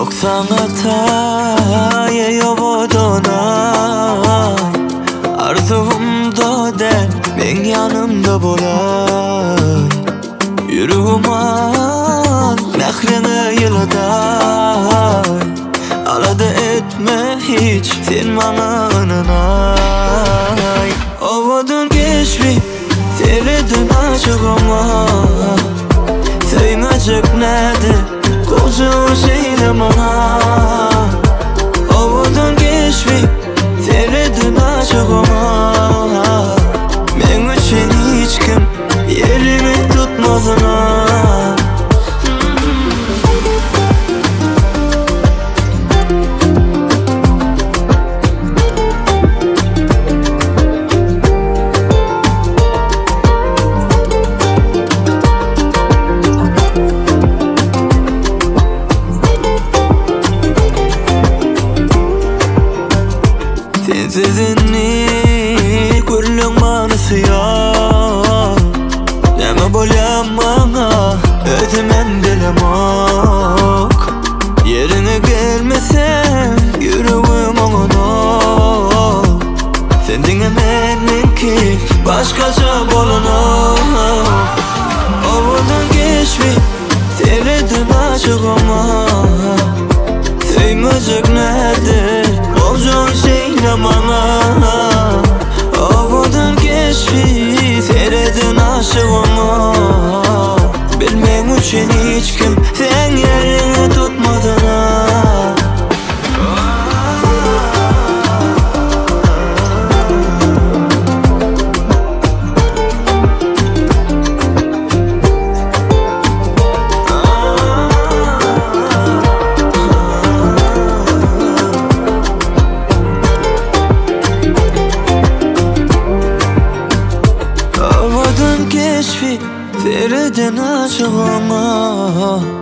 Yoksan hataya yobodonay Arzumda der men yanımda bolay Yüreğim al mehrini yılıday Alada etme hiç sen bana ananay Ovadın keşfi teredin açıkama Sevmecek nerede koca şeyle bana Ovadın keşfi teredin açıkama Men için hiç kim yerimi tutmazına Sensizini kullum manısıyor Neme bolyam bana ötemem dilemok Yerine gelmesen yüreğim oğlunu Sen dinlemenin ki başkaca bolunu Ovudun geçmi teredin açıkama Sevmeyecek nerede olacağın şeyle bana Ovudun keşfi seyredin aşığımı Bilmem için hiç kim sen yerini tutmadın ha Keşfi teredin açıkama